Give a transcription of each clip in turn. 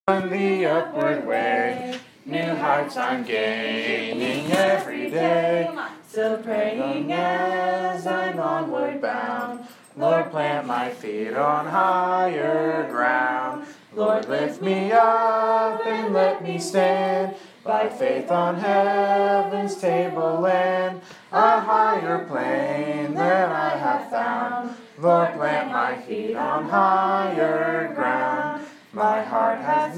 On the upward way, new heights I'm gaining every day. Still praying as I'm onward bound. Lord, plant my feet on higher ground. Lord, lift me up and let me stand by faith on heaven's tableland, a higher plane that I have found. Lord, plant my feet on higher ground. My heart has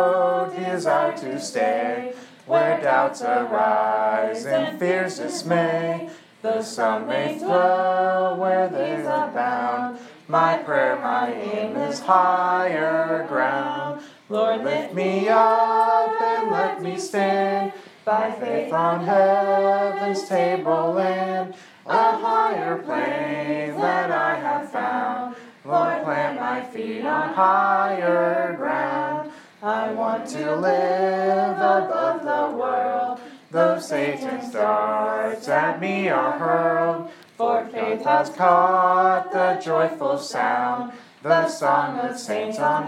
no desire to stay where doubts arise and fears dismay. Though some may dwell where these abound, my prayer, my aim is higher ground. Lord, lift me up and let me stand by faith on heaven's tableland, a higher plane that I have found. Lord, plant my feet on higher ground. I want to live above the world, though Satan's darts at me are hurled. For faith has caught the joyful sound, the song of saints on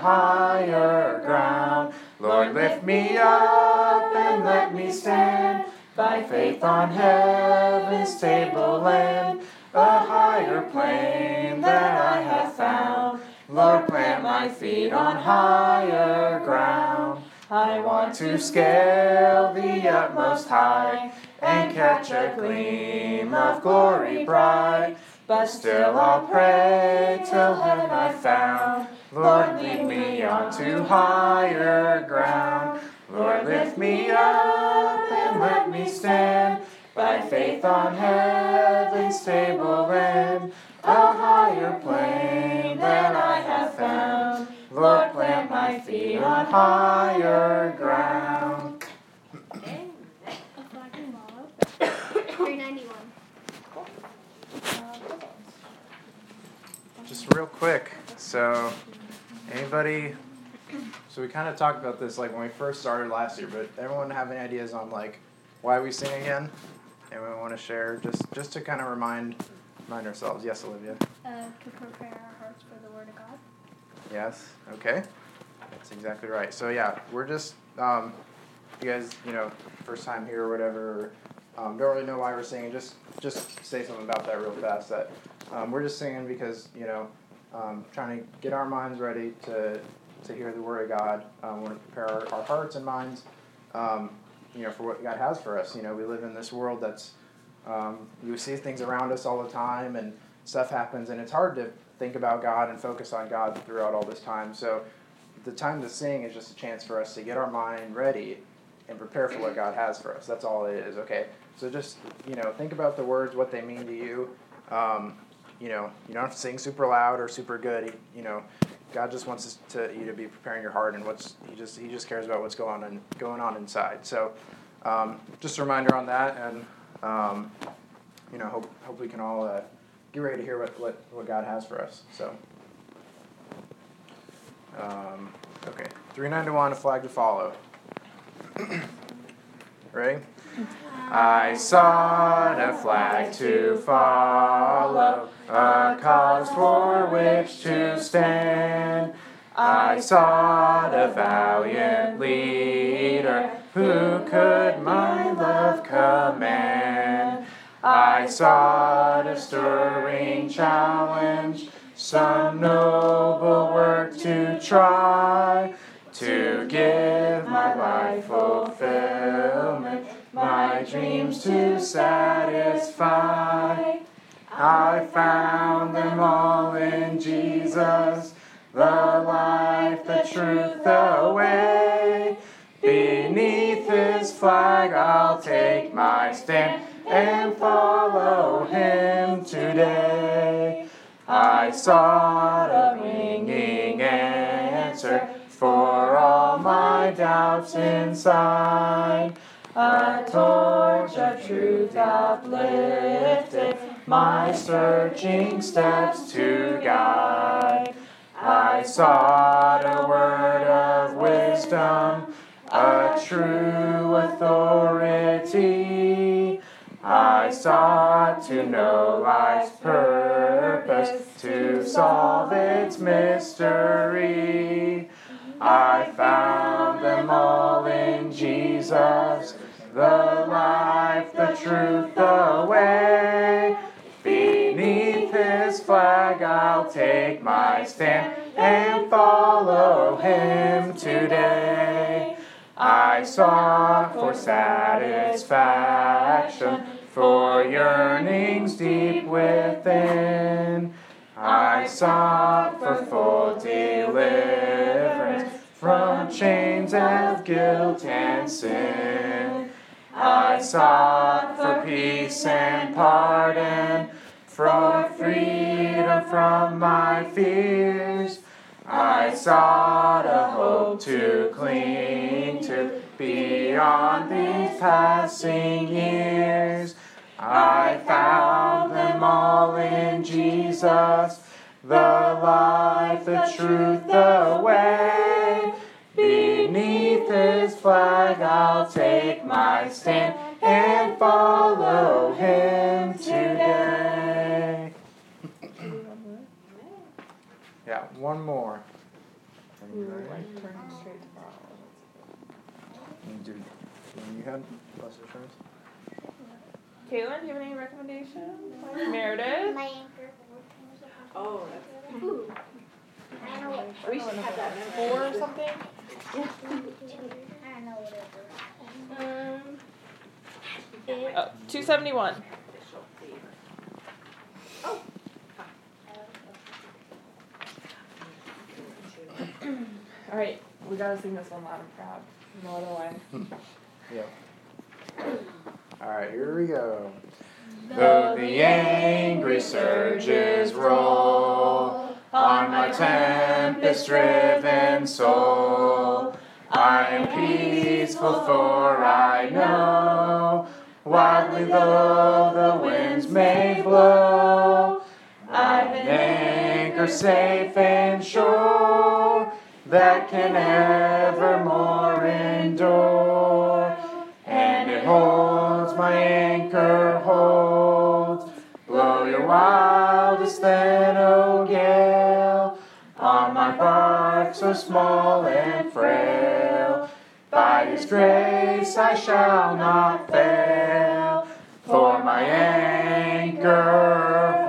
higher ground. Lord, lift me up and let me stand by faith on heaven's tableland, a higher plane that I have found. Lord, plant my feet on higher ground. I want to scale the utmost high and catch a gleam of glory bright. But still I'll pray till heaven I've found. Lord, lead me on to higher ground. Lord, lift me up and let me stand by faith on heaven's tableland, a higher plane that I have found. Lord, plant my feet on higher ground. Okay. A flag and follow. 391. Just real quick, so anybody, so we kind of talked about this like when we first started last year, but everyone have any ideas on like why we sing again? Anyone want to share just to kind of remind ourselves? Yes, Olivia. To prepare our hearts for the Word of God. Yes. Okay. That's exactly right. So yeah, we're just you guys, first time here or whatever, don't really know why we're singing. Just say something about that real fast. That we're just singing because trying to get our minds ready to hear the Word of God. We want to prepare our hearts and minds, for what God has for us. We live in this world that's we see things around us all the time, and stuff happens, and it's hard to think about God and focus on God throughout all this time. So the time to sing is just a chance for us to get our mind ready and prepare for what God has for us. That's all it is, okay? So just, think about the words, what they mean to you. You don't have to sing super loud or super good. God just wants you to be preparing your heart, and he just cares about what's going on inside. So just a reminder on that, and hope we can all get ready to hear what God has for us. So, okay, 391, a flag to follow. Ready? I sought a flag to follow, a cause for which to stand. I sought a valiant leader who could my love command. I sought a stirring challenge, some noble work to try, to give my life fulfillment, my dreams to satisfy. I found them all in Jesus, the life, the truth, the way. Beneath his flag I'll take my stand and follow him today. I sought a ringing answer for all my doubts inside. A torch of truth uplifted, my searching steps to guide. I sought a word of wisdom, a true authority. I sought to know life's purpose, to solve its mystery. I found the life, the truth, the way. Beneath his flag I'll take my stand and follow him today. I sought for satisfaction, for yearnings deep within. I sought for full deliverance from chains of guilt and sin. I sought for peace and pardon, for freedom from my fears. I sought a hope to cling to beyond these passing years. I found them all in Jesus, the life, the truth, the way. Beneath his flag I'll take my stand and follow him today. Yeah, one more. Turning straight to You had blessed assurance? Caitlin, do you have any recommendations? Meredith? My anchor. Oh, that's Ooh. I know what. we should have that 4 or something? I don't know what it is. 271. Oh. All right, we gotta sing this one loud and proud. No other way. Yeah. Alright, here we go. Though the angry surges roll on my tempest-driven soul, I am peaceful, for I know, wildly though the winds may blow, I've an anchor safe and sure that can evermore endure. And it holds, my anchor holds. Blow your wildest then, O gale, on my bark so small and frail. By his grace I shall not fail, for my anchor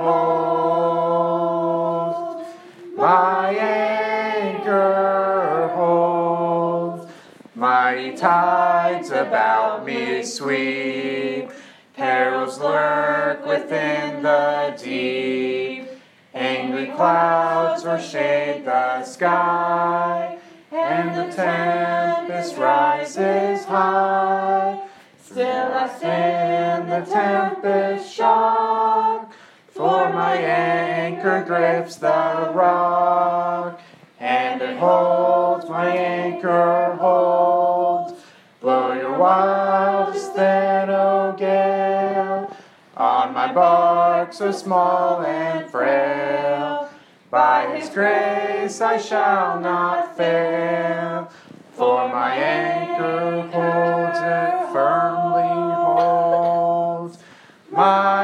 holds. My anchor holds. Mighty tides about me sweep, perils lurk within the deep. Angry clouds o'ershade the sky, and the tempest rises high. Still I stand the tempest shock, for my anchor grips the rock. And it holds, my anchor holds. Blow your wildest then, O gale, on my bark so small and frail. By his grace I shall not fail, for my anchor holds, it firmly holds. My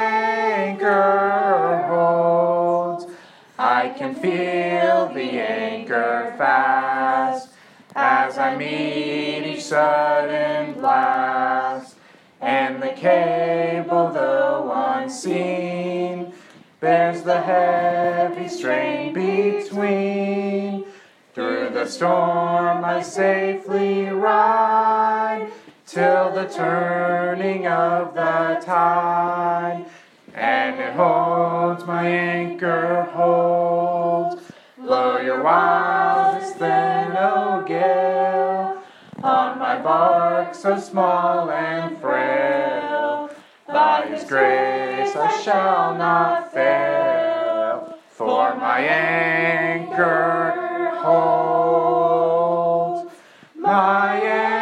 anchor holds. I can feel the anchor fast as I meet each sudden blast. And the cable, though unseen, bears the heavy strain between. Through the storm I safely ride, till the turning of the tide. And it holds, my anchor holds. Blow your wildest then, O gale, on my bark so small and frail. By his grace I shall not fail, for my anchor holds. My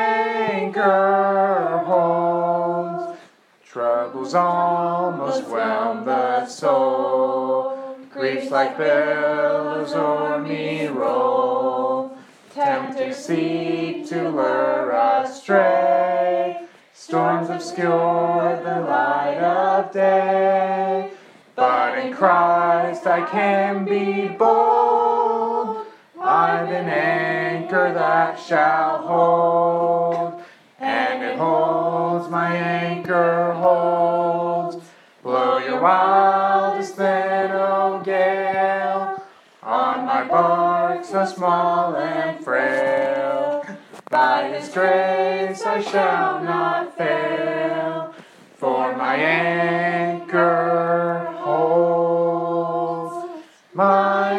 anchor holds. Troubles almost whelm the soul, griefs like billows o'er me roll. Tempters seek to lure astray, storms obscure the light of day. But in Christ I can be bold, I've an anchor that shall hold, and it holds my anchor holds. Blow your wildest then, O gale, on my bark so small and frail. By His grace I shall not fail, for my anchor holds. My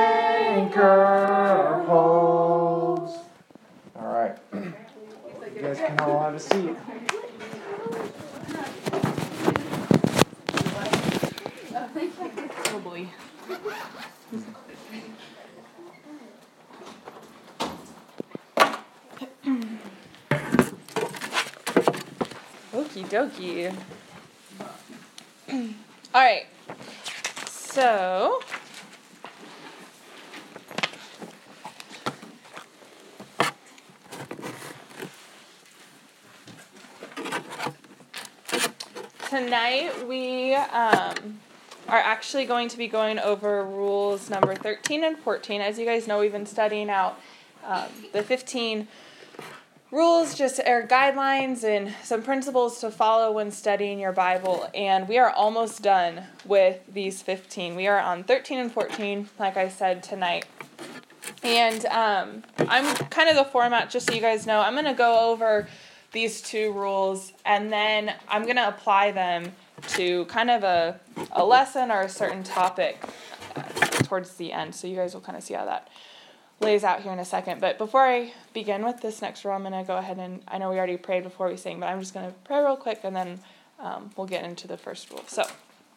anchor holds. All right. You guys can all have a seat. Oh boy. Okie dokie. All right. So, tonight we are actually going to be going over rules number 13 and 14. As you guys know, we've been studying out the 15 rules, just are guidelines and some principles to follow when studying your Bible. And we are almost done with these 15. We are on 13 and 14, like I said, tonight. And I'm kind of the format, just so you guys know, I'm going to go over these two rules, and then I'm going to apply them to kind of a lesson or a certain topic towards the end. So you guys will kind of see how that lays out here in a second. But before I begin with this next rule, I'm going to go ahead and, I know we already prayed before we sing, but I'm just going to pray real quick, and then we'll get into the first rule. So,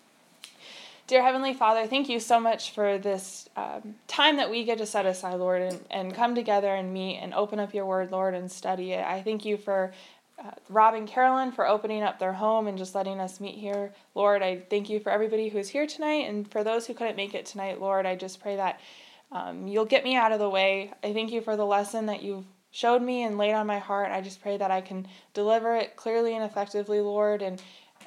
dear Heavenly Father, thank you so much for this time that we get to set aside, Lord, and come together and meet and open up your word, Lord, and study it. I thank you for Rob and Carolyn for opening up their home and just letting us meet here. Lord, I thank you for everybody who's here tonight, and for those who couldn't make it tonight, Lord, I just pray that you'll get me out of the way. I thank you for the lesson that you've showed me and laid on my heart. I just pray that I can deliver it clearly and effectively, Lord, and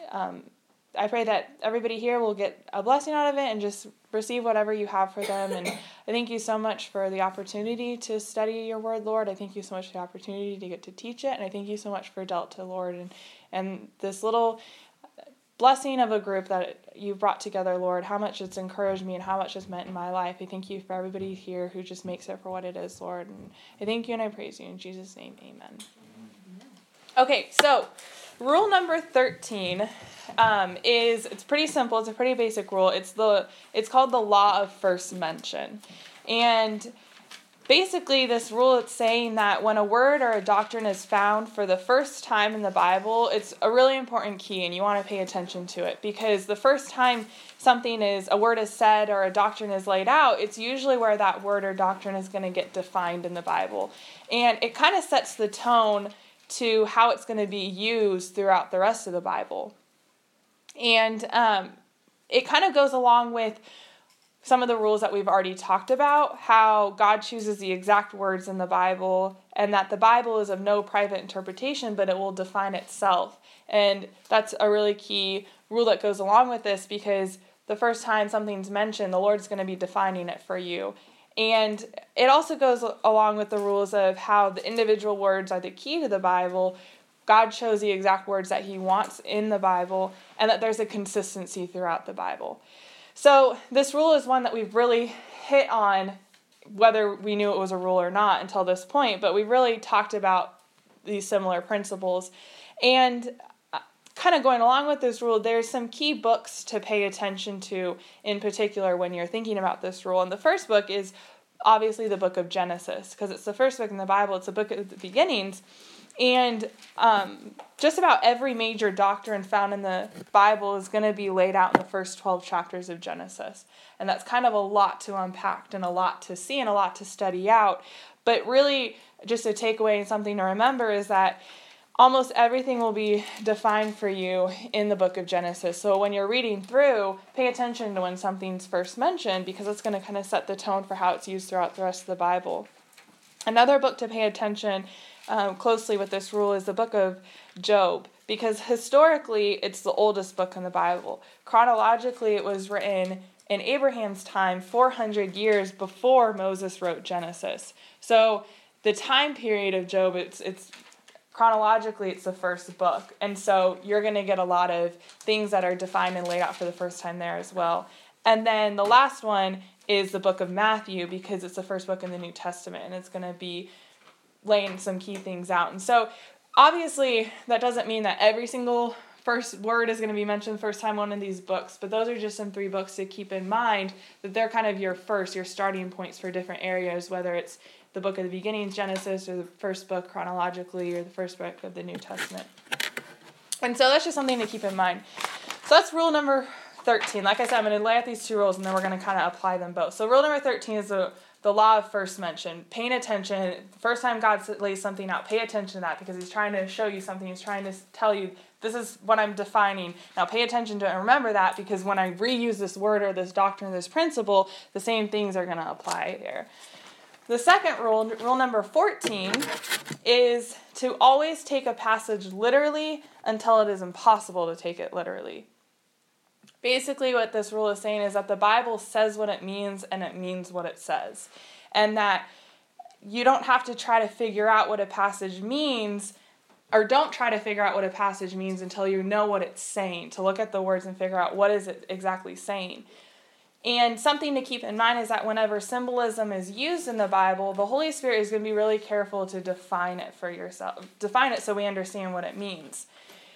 I pray that everybody here will get a blessing out of it and just receive whatever you have for them. And I thank you so much for the opportunity to study your word, Lord. I thank you so much for the opportunity to get to teach it. And I thank you so much for Delta, Lord, and this little blessing of a group that you've brought together, Lord, how much it's encouraged me and how much it's meant in my life. I thank you for everybody here who just makes it for what it is, Lord. And I thank you and I praise you. In Jesus' name, amen. Okay, so rule number 13 it's pretty simple. It's a pretty basic rule. It's called the law of first mention. And basically this rule, it's saying that when a word or a doctrine is found for the first time in the Bible, it's a really important key, and you want to pay attention to it, because the first time a word is said or a doctrine is laid out, it's usually where that word or doctrine is going to get defined in the Bible. And it kind of sets the tone to how it's going to be used throughout the rest of the Bible. And it kind of goes along with some of the rules that we've already talked about, how God chooses the exact words in the Bible, and that the Bible is of no private interpretation, but it will define itself. And that's a really key rule that goes along with this, because the first time something's mentioned, the Lord's going to be defining it for you. And it also goes along with the rules of how the individual words are the key to the Bible. God chose the exact words that he wants in the Bible, and that there's a consistency throughout the Bible. So this rule is one that we've really hit on, whether we knew it was a rule or not until this point, but we really talked about these similar principles. And kind of going along with this rule, there's some key books to pay attention to in particular when you're thinking about this rule. And the first book is obviously the book of Genesis, because it's the first book in the Bible. It's a book of the beginnings. And just about every major doctrine found in the Bible is going to be laid out in the first 12 chapters of Genesis. And that's kind of a lot to unpack and a lot to see and a lot to study out. But really, just a takeaway and something to remember is that almost everything will be defined for you in the book of Genesis. So when you're reading through, pay attention to when something's first mentioned, because it's going to kind of set the tone for how it's used throughout the rest of the Bible. Another book to pay attention closely with this rule is the book of Job, because historically it's the oldest book in the Bible. Chronologically, it was written in Abraham's time, 400 years before Moses wrote Genesis. So the time period of Job, it's chronologically it's the first book. And so you're going to get a lot of things that are defined and laid out for the first time there as well. And then the last one is the book of Matthew, because it's the first book in the New Testament, and it's going to be laying some key things out. And so obviously that doesn't mean that every single first word is going to be mentioned the first time one of these books, but those are just some 3 books to keep in mind, that they're kind of your starting points for different areas, whether it's the book of the beginning, Genesis, or the first book chronologically, or the first book of the New Testament. And so that's just something to keep in mind. So that's rule number 13. Like I said, I'm going to lay out these 2 rules, and then we're going to kind of apply them both. So rule number 13 is the law of first mention. Paying attention. The first time God lays something out, pay attention to that, because he's trying to show you something. He's trying to tell you, this is what I'm defining. Now pay attention to it and remember that, because when I reuse this word or this doctrine or this principle, the same things are going to apply there. The second rule, rule number 14, is to always take a passage literally until it is impossible to take it literally. Basically, what this rule is saying is that the Bible says what it means, and it means what it says. And that you don't have to try to figure out what a passage means, or don't try to figure out what a passage means until you know what it's saying, to look at the words and figure out what is it exactly saying. And something to keep in mind is that whenever symbolism is used in the Bible, the Holy Spirit is going to be really careful to define it for yourself. Define it so we understand what it means.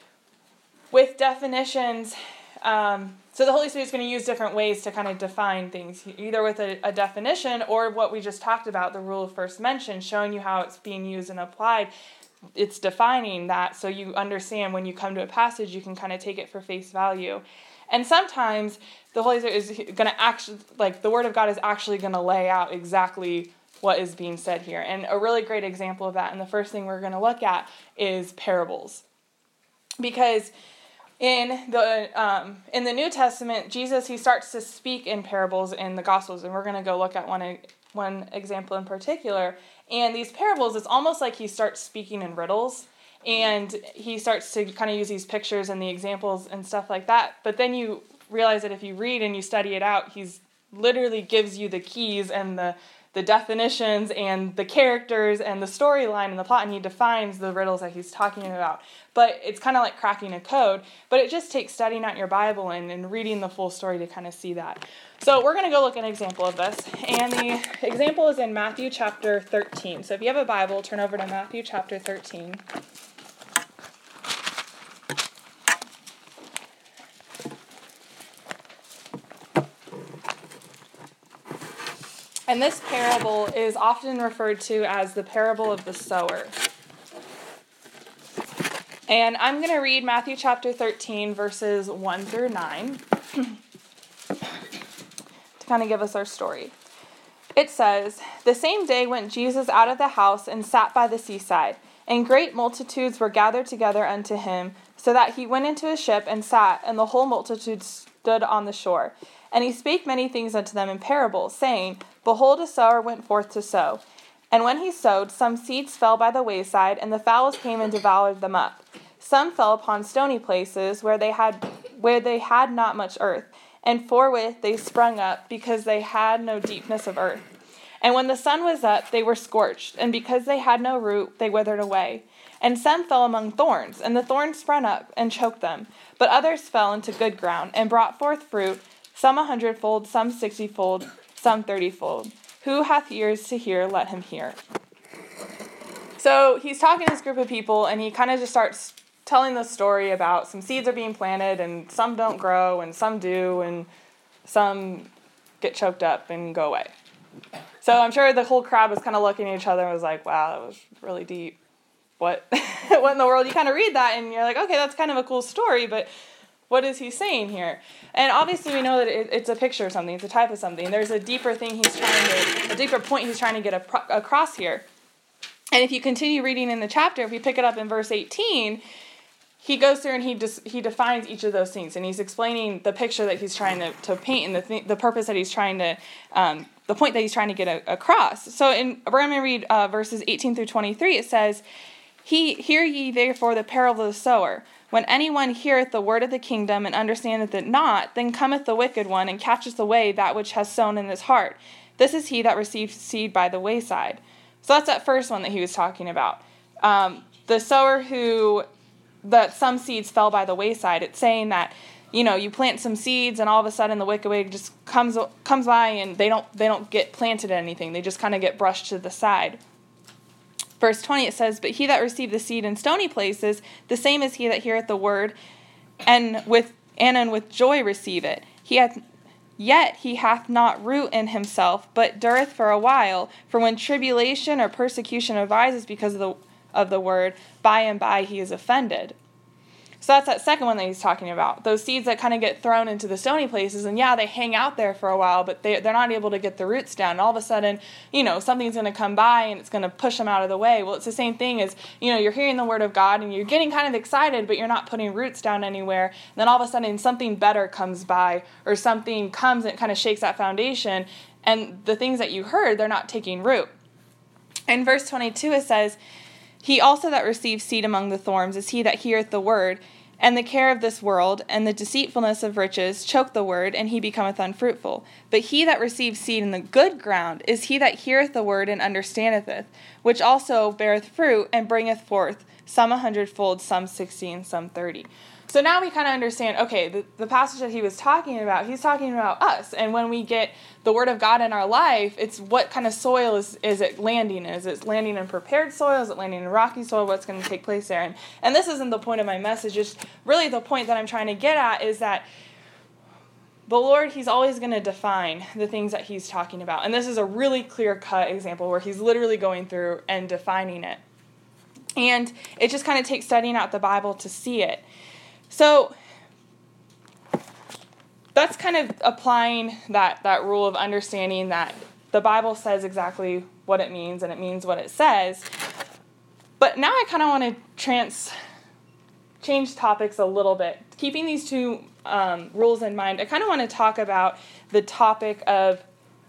With definitions, so the Holy Spirit is going to use different ways to kind of define things, either with a definition or what we just talked about, the rule of first mention, showing you how it's being used and applied. It's defining that so you understand when you come to a passage, you can kind of take it for face value. And sometimes the Holy Spirit is going to actually, like the Word of God is actually going to lay out exactly what is being said here. And a really great example of that, and the first thing we're going to look at, is parables. Because in the New Testament, Jesus, he starts to speak in parables in the Gospels, and we're going to go look at one example in particular. And these parables, it's almost like he starts speaking in riddles, and he starts to kind of use these pictures and the examples and stuff like that. But then you realize that if you read and you study it out, he's literally gives you the keys and the definitions and the characters and the storyline and the plot, and he defines the riddles that he's talking about. But it's kind of like cracking a code, but it just takes studying out your Bible and reading the full story to kind of see that. So we're going to go look at an example of this, and the example is in Matthew chapter 13. So if you have a Bible, turn over to Matthew chapter 13. And this parable is often referred to as the parable of the sower. And I'm going to read Matthew chapter 13, verses 1 through 9, to kind of give us our story. It says, "The same day went Jesus out of the house and sat by the seaside, and great multitudes were gathered together unto him, so that he went into a ship and sat, and the whole multitude stood on the shore. And he spake many things unto them in parables, saying, Behold, a sower went forth to sow. And when he sowed, some seeds fell by the wayside, and the fowls came and devoured them up. Some fell upon stony places, where they had not much earth, and forthwith they sprung up, because they had no deepness of earth. And when the sun was up, they were scorched, and because they had no root, they withered away. And some fell among thorns, and the thorns sprung up and choked them. But others fell into good ground, and brought forth fruit, some 100-fold, some 60-fold, some 30-fold. Who hath ears to hear, let him hear." So he's talking to this group of people, and he kind of just starts telling the story about some seeds are being planted, and some don't grow, and some do, and some get choked up and go away. So I'm sure the whole crowd was kind of looking at each other and was like, wow, that was really deep. What in the world? You kind of read that, and you're like, okay, that's kind of a cool story, but what is he saying here? And obviously we know that it's a picture of something. It's a type of something. There's a deeper thing a deeper point he's trying to get across here. And if you continue reading in the chapter, if we pick it up in verse 18, he goes through and he defines each of those things. And he's explaining the picture that he's trying to paint and the purpose that he's trying to, the point that he's trying to get across. So we're going to read verses 18 through 23. It says, Hear ye therefore the parable of the sower. When anyone heareth the word of the kingdom and understandeth it not, then cometh the wicked one and catcheth away that which has sown in his heart. This is he that received seed by the wayside. So that's that first one that he was talking about. the sower that some seeds fell by the wayside. It's saying that, you plant some seeds and all of a sudden the wicked way just comes by and they don't get planted in anything. They just kind of get brushed to the side. Verse 20, it says, "But he that received the seed in stony places, the same is he that heareth the word, and with joy receive it. Yet he hath not root in himself, but dureth for a while. For when tribulation or persecution arises because of the word, by and by he is offended." So that's that second one that he's talking about. Those seeds that kind of get thrown into the stony places, and they hang out there for a while, but they're not able to get the roots down. And all of a sudden, something's going to come by and it's going to push them out of the way. Well, it's the same thing as, you're hearing the word of God and you're getting kind of excited, but you're not putting roots down anywhere. And then all of a sudden something better comes by, or something comes and it kind of shakes that foundation. And the things that you heard, they're not taking root. In verse 22, it says, "He also that receives seed among the thorns is he that heareth the word, and the care of this world, and the deceitfulness of riches choke the word, and he becometh unfruitful. But he that receives seed in the good ground is he that heareth the word and understandeth it, which also beareth fruit, and bringeth forth some 100-fold, some 60, and some 30. So now we kind of understand, okay, the passage that he was talking about, he's talking about us. And when we get the word of God in our life, it's what kind of soil is it landing in? Is it landing in prepared soil? Is it landing in rocky soil? What's going to take place there? And this isn't the point of my message. Just really the point that I'm trying to get at is that the Lord, he's always going to define the things that he's talking about. And this is a really clear-cut example where he's literally going through and defining it. And it just kind of takes studying out the Bible to see it. So that's kind of applying that rule of understanding that the Bible says exactly what it means and it means what it says. But now I kind of want to change topics a little bit. Keeping these two rules in mind, I kind of want to talk about the topic of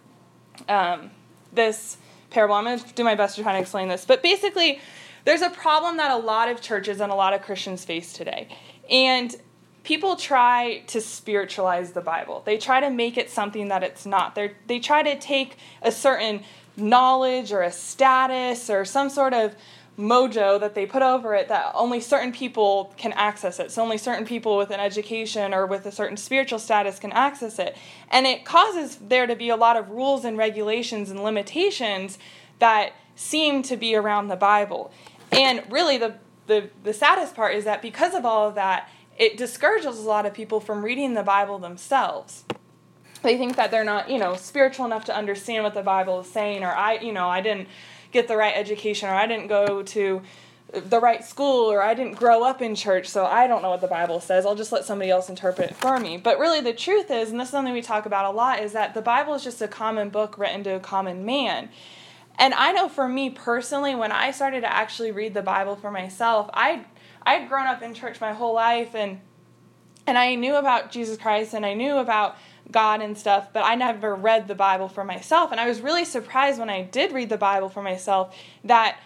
this parable. I'm going to do my best to try to explain this. But basically, there's a problem that a lot of churches and a lot of Christians face today. And people try to spiritualize the Bible. They try to make it something that it's not. They try to take a certain knowledge or a status or some sort of mojo that they put over it that only certain people can access it. So only certain people with an education or with a certain spiritual status can access it. And it causes there to be a lot of rules and regulations and limitations that seem to be around the Bible. And really the saddest part is that because of all of that, it discourages a lot of people from reading the Bible themselves. They think that they're not, spiritual enough to understand what the Bible is saying, or I didn't get the right education, or I didn't go to the right school, or I didn't grow up in church, so I don't know what the Bible says. I'll just let somebody else interpret it for me. But really the truth is, and this is something we talk about a lot, is that the Bible is just a common book written to a common man. And I know for me personally, when I started to actually read the Bible for myself, I'd grown up in church my whole life, and I knew about Jesus Christ, and I knew about God and stuff, but I never read the Bible for myself. And I was really surprised when I did read the Bible for myself that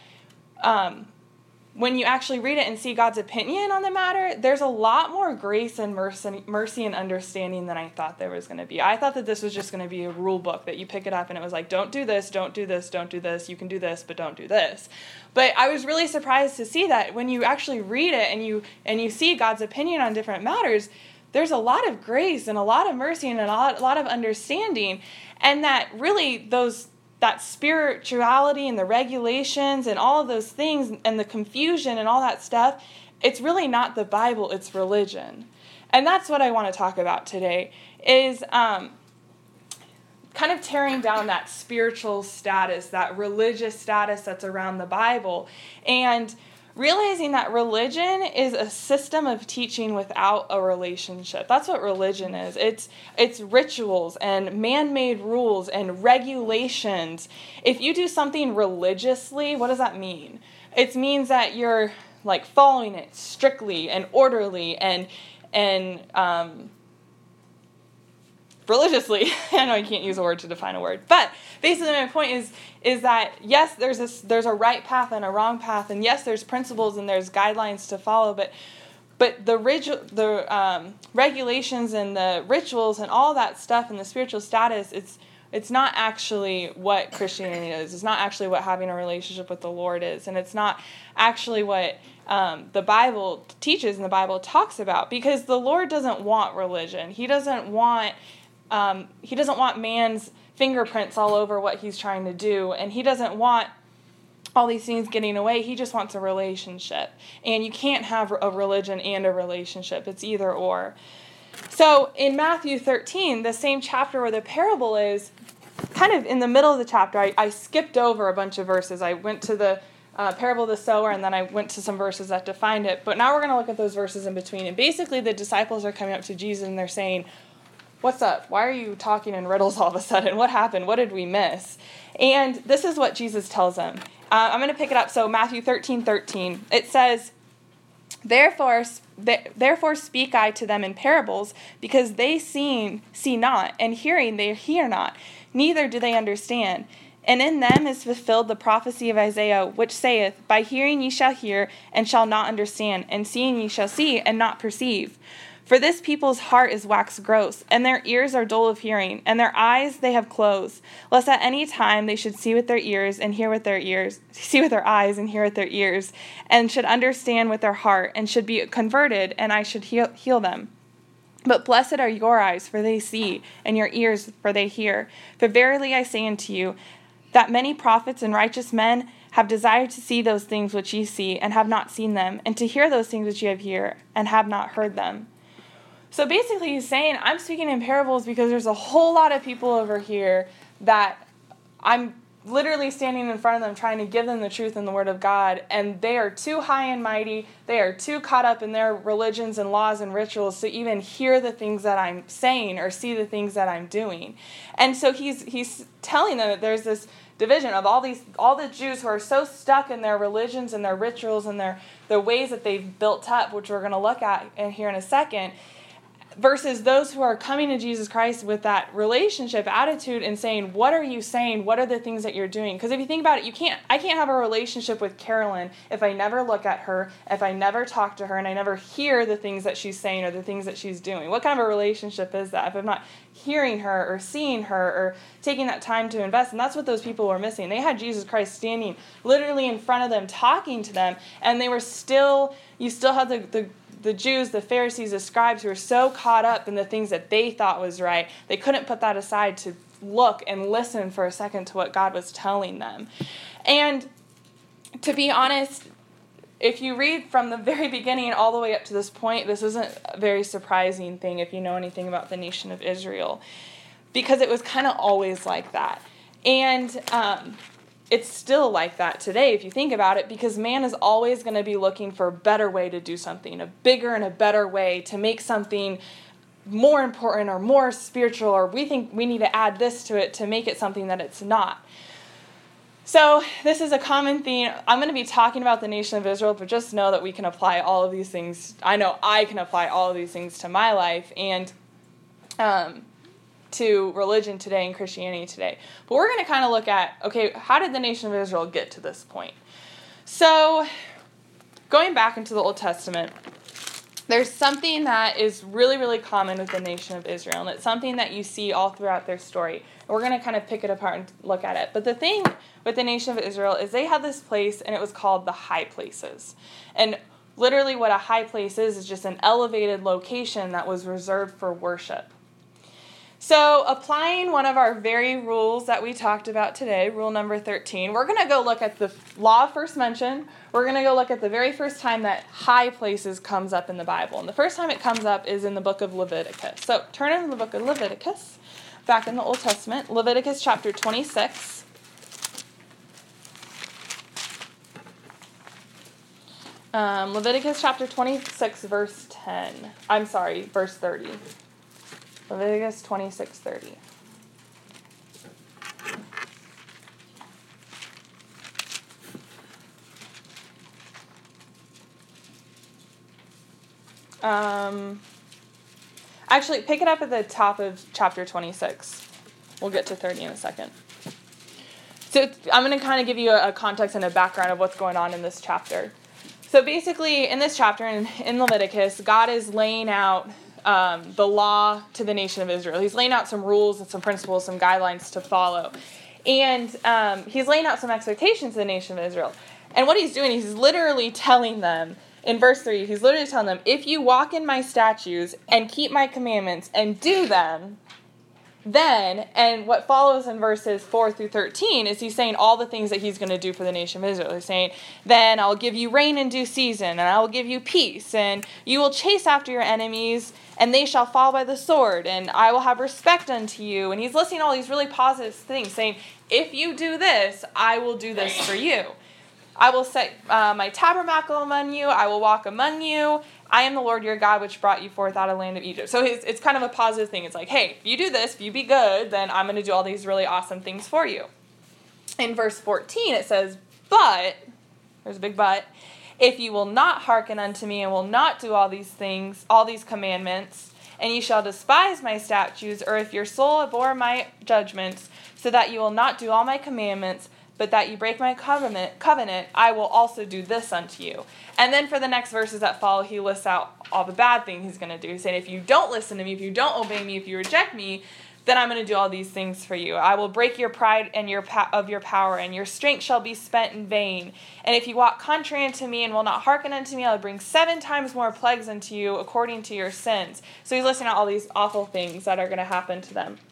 when you actually read it and see God's opinion on the matter, there's a lot more grace and mercy and understanding than I thought there was going to be. I thought that this was just going to be a rule book that you pick it up and it was like, don't do this, don't do this, don't do this, you can do this, but don't do this. But I was really surprised to see that when you actually read it and you see God's opinion on different matters, there's a lot of grace and a lot of mercy and a lot of understanding, and that really that spirituality and the regulations and all of those things and the confusion and all that stuff, it's really not the Bible, it's religion. And that's what I want to talk about today, is kind of tearing down that spiritual status, that religious status that's around the Bible, and realizing that religion is a system of teaching without a relationship. That's what religion is. It's rituals and man-made rules and regulations. If you do something religiously, what does that mean? It means that you're like following it strictly and orderly and religiously. I know you can't use a word to define a word, but basically my point is that yes, there's a right path and a wrong path, and yes, there's principles and there's guidelines to follow, but the regulations and the rituals and all that stuff and the spiritual status, it's It's not actually what Christianity is. It's not actually what having a relationship with the Lord is. And it's not actually what the Bible teaches and the Bible talks about. Because the Lord doesn't want religion. He doesn't want man's fingerprints all over what he's trying to do. And he doesn't want all these things getting away. He just wants a relationship. And you can't have a religion and a relationship. It's either or. So in Matthew 13, the same chapter where the parable is, kind of in the middle of the chapter, I skipped over a bunch of verses. I went to the parable of the sower, and then I went to some verses that defined it. But now we're going to look at those verses in between. And basically the disciples are coming up to Jesus and they're saying, "What's up? Why are you talking in riddles all of a sudden? What happened? What did we miss?" And this is what Jesus tells them. I'm going to pick it up. So Matthew 13:13, it says, Therefore speak I to them in parables, because they see not, and hearing they hear not, neither do they understand. And in them is fulfilled the prophecy of Isaiah, which saith, By hearing ye shall hear, and shall not understand, and seeing ye shall see, and not perceive. For this people's heart is waxed gross, and their ears are dull of hearing, and their eyes they have closed, lest at any time they should see with their ears, and hear with their ears, see with their eyes, and hear with their ears, and should understand with their heart, and should be converted, and I should heal them. But blessed are your eyes, for they see, and your ears, for they hear. For verily I say unto you, that many prophets and righteous men have desired to see those things which ye see, and have not seen them, and to hear those things which ye have heard, and have not heard them. So basically he's saying, I'm speaking in parables because there's a whole lot of people over here that I'm literally standing in front of them trying to give them the truth and the word of God, and they are too high and mighty, they are too caught up in their religions and laws and rituals to even hear the things that I'm saying or see the things that I'm doing. And so he's telling them that there's this division of all the Jews who are so stuck in their religions and their rituals and their ways that they've built up, which we're going to look at here in a second, versus those who are coming to Jesus Christ with that relationship attitude and saying, what are you saying? What are the things that you're doing? Because if you think about it, I can't have a relationship with Carolyn if I never look at her, if I never talk to her, and I never hear the things that she's saying or the things that she's doing. What kind of a relationship is that if I'm not hearing her or seeing her or taking that time to invest? And that's what those people were missing. They had Jesus Christ standing literally in front of them, talking to them, and you still had the Jews, the Pharisees, the scribes who were so caught up in the things that they thought was right, they couldn't put that aside to look and listen for a second to what God was telling them. And to be honest, if you read from the very beginning all the way up to this point, this isn't a very surprising thing if you know anything about the nation of Israel, because it was kind of always like that. And it's still like that today, if you think about it, because man is always going to be looking for a better way to do something, a bigger and a better way to make something more important or more spiritual, or we think we need to add this to it to make it something that it's not. So this is a common theme. I'm going to be talking about the nation of Israel, but just know that we can apply all of these things. I know I can apply all of these things to my life and to religion today and Christianity today. But we're going to kind of look at, okay, how did the nation of Israel get to this point? So going back into the Old Testament, there's something that is really, really common with the nation of Israel, and it's something that you see all throughout their story. And we're going to kind of pick it apart and look at it. But the thing with the nation of Israel is they had this place, and it was called the high places. And literally what a high place is just an elevated location that was reserved for worship. So applying one of our very rules that we talked about today, rule number 13, we're going to go look at the law of first mention. We're going to go look at the very first time that high places comes up in the Bible. And the first time it comes up is in the book of Leviticus. So turn in the book of Leviticus, back in the Old Testament, Leviticus chapter 26. Leviticus chapter 26, verse 30. Leviticus 26:30. Actually, pick it up at the top of chapter 26. We'll get to 30 in a second. So I'm going to kind of give you a context and a background of what's going on in this chapter. So basically, in this chapter, in Leviticus, God is laying out the law to the nation of Israel. He's laying out some rules and some principles, some guidelines to follow. And he's laying out some expectations to the nation of Israel. And what he's doing, he's literally telling them, in verse 3, he's literally telling them, if you walk in my statutes and keep my commandments and do them, then, and what follows in verses 4 through 13 is he's saying all the things that he's going to do for the nation of Israel. He's saying, then I'll give you rain in due season, and I will give you peace, and you will chase after your enemies, and they shall fall by the sword, and I will have respect unto you. And he's listing all these really positive things, saying, if you do this, I will do this for you. I will set my tabernacle among you, I will walk among you. I am the Lord your God, which brought you forth out of the land of Egypt. So it's kind of a positive thing. It's like, hey, if you do this, if you be good, then I'm going to do all these really awesome things for you. In verse 14, it says, but, there's a big but, if you will not hearken unto me and will not do all these things, all these commandments, and you shall despise my statutes, or if your soul abhor my judgments, so that you will not do all my commandments, but that you break my covenant, I will also do this unto you. And then for the next verses that follow, he lists out all the bad things he's going to do. He's saying, if you don't listen to me, if you don't obey me, if you reject me, then I'm going to do all these things for you. I will break your pride and your power, and your strength shall be spent in vain. And if you walk contrary unto me and will not hearken unto me, I will bring 7 times more plagues unto you according to your sins. So he's listing out all these awful things that are going to happen to them.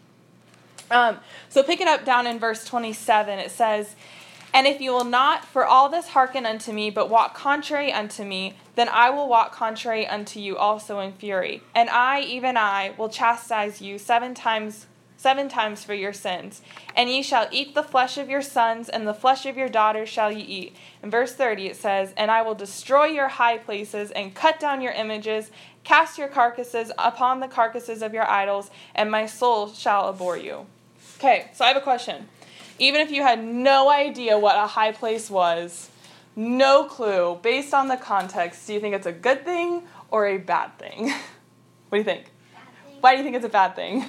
So pick it up down in verse 27, it says, and if you will not for all this hearken unto me, but walk contrary unto me, then I will walk contrary unto you also in fury. And I, even I, will chastise you 7 times for your sins. And ye shall eat the flesh of your sons, and the flesh of your daughters shall ye eat. In verse 30 it says, and I will destroy your high places, and cut down your images, cast your carcasses upon the carcasses of your idols, and my soul shall abhor you. Okay, so I have a question. Even if you had no idea what a high place was, no clue, based on the context, do you think it's a good thing or a bad thing? What do you think? Why do you think it's a bad thing?